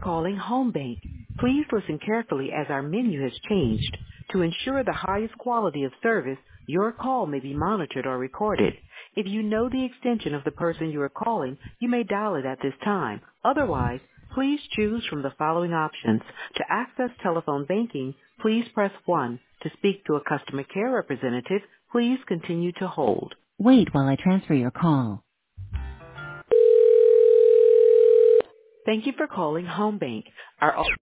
calling Home Bank. Please listen carefully as our menu has changed. To ensure the highest quality of service, your call may be monitored or recorded. If you know the extension of the person you are calling, you may dial it at this time. Otherwise, please choose from the following options. To access telephone banking, please press 1. To speak to a customer care representative, please continue to hold. Wait while I transfer your call. Thank you for calling Home Bank. Our